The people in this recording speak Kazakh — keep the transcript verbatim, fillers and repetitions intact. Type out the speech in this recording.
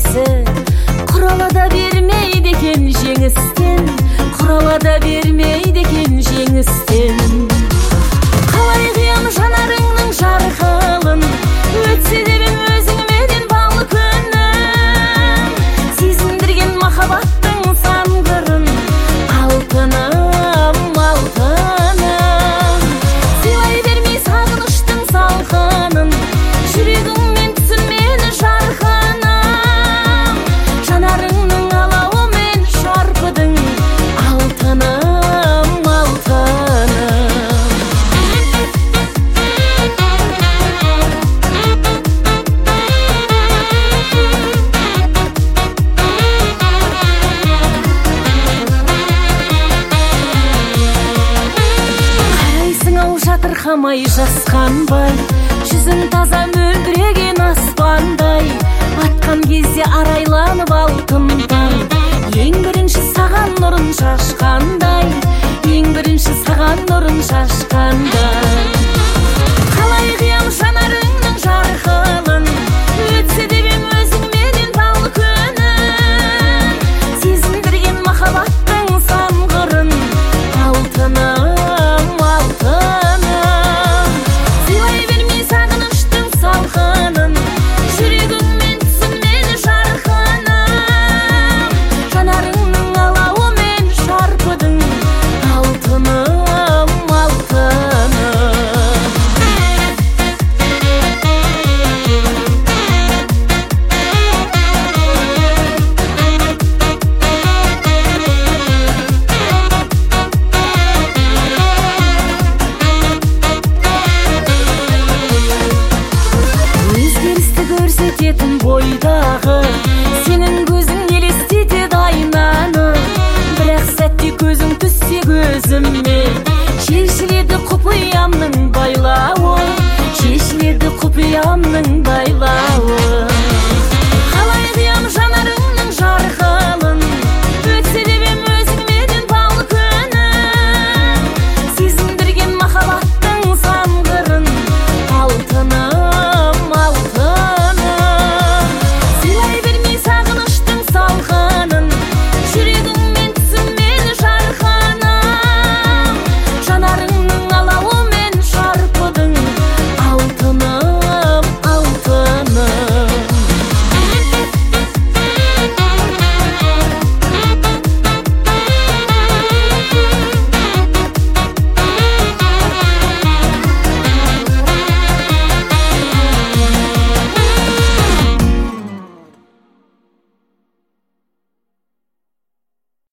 иесі, құрала да бермейді екен жеңістен, құрала да бермейді екен жеңістен. Қалай қиям жанарыңның жарқылын, өтсе де мен өзіңменен бал күнім, сезіндірген махаббаттың сан қырын, алтыным, алтыным. Сыйлай бермей сағыныштың салқынын, жүрегіңмен түсін мені жарқыным, жанарыңның алауымен шарпыдың, алтыным, алтыным. Қарайсың ау жатырқамай жасқанбай, жүзің таза мөлдіреген аспандай, атқан кезде арайланып алтындай, ең бірінші саған нұрын шашқандай, ең бірінші саған нұрын шашқандай. Қалай қиям жанарыңның жарқылын, өтсе де мен өзіңменен бал күнім, сезіндірген махаббаттың сан қырын, алтыным, алтыным. Сыйлай бермей сағыныштың салқынын, жүрегіңмен түсін мені жарқыным, жанарыңның алауымен шарпыдың, алтыным, алтыным. Өзгерісті көрсететін бойдағы, сенің көзің елестетеді айнаны, бірақ сәтте көзің түссе көзіме, шешіледі құпиямның байлауы, шешіледі құпиямның байлауы.